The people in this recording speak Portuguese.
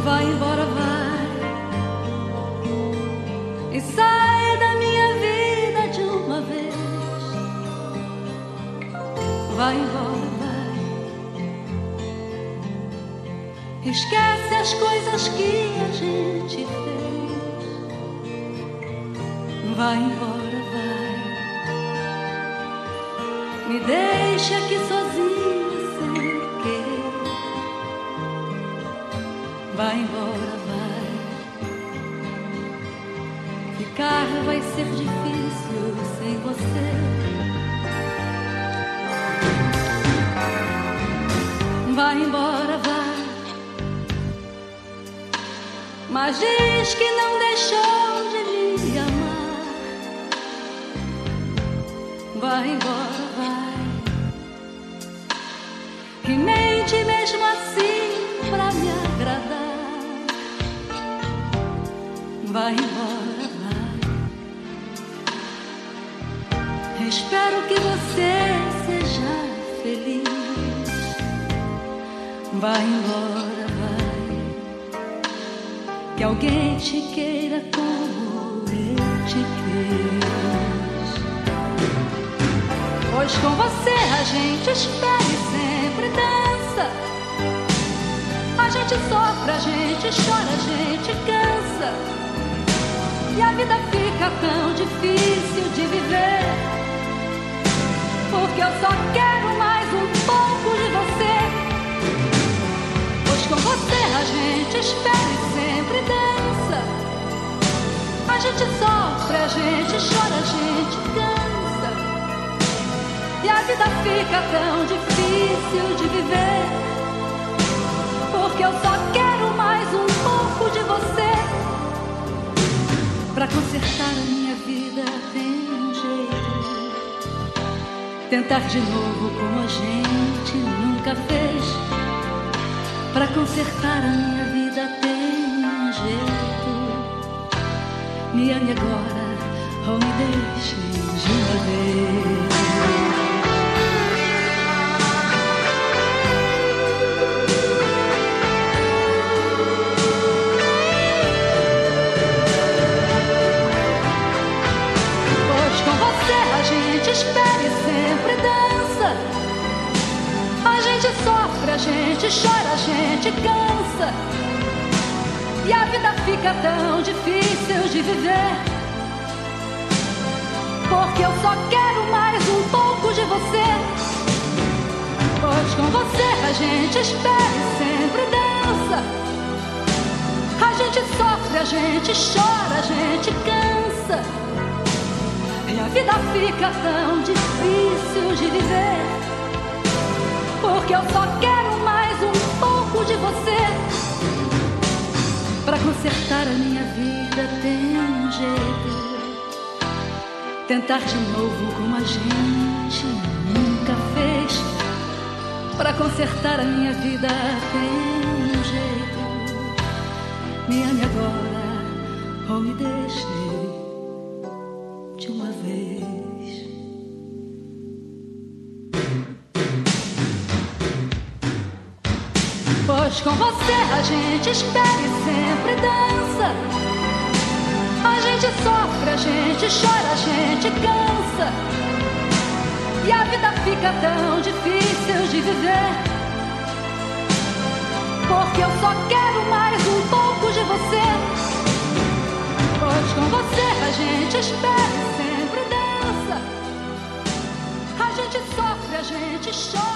Vai embora, vai, e sai da minha vida de uma vez. Vai embora, vai, esquece as coisas que a gente fez. Vai embora, vai, me deixa aqui sozinha sem querer. Vai embora, vai, ficar vai ser difícil sem você. Vai embora, vai, mas diz que não deixou de me amar. Vai embora, vai, e mente mesmo assim pra me agradar. Vai embora, vai, espero que você seja feliz. Vai embora, vai, que alguém te queira como eu te quis. Pois com você a gente espera e sempre dança. A gente sofre, a gente chora, a gente cansa. E a vida fica tão difícil de viver, porque eu só quero mais um pouco de você. Pois com você a gente espera e sempre dança. A gente sofre, a gente chora, a gente cansa. E a vida fica tão difícil de viver, porque eu só quero mais um pouco de você. Pra consertar a minha vida tem um jeito, tentar de novo como a gente nunca fez. Pra consertar a minha vida tem um jeito. Me ame agora ou me deixe de uma vez. Espera e sempre dança. A gente sofre, a gente chora, a gente cansa. E a vida fica tão difícil de viver, porque eu só quero mais um pouco de você. Pois com você a gente espera e sempre dança. A gente sofre, a gente chora, a gente cansa. E a vida fica tão difícil de viver, porque eu só quero mais um pouco de você. Pra consertar a minha vida tem um jeito, tentar de novo como a gente nunca fez. Pra consertar a minha vida tem um jeito. Me ame agora ou me deixe de uma vez. Pois com você a gente espera e sempre dança. A gente sofre, a gente chora, a gente cansa. E a vida fica tão difícil de viver, porque eu só quero mais um pouco de você. Pois com você a gente espera e sempre dança. A gente sofre, a gente chora.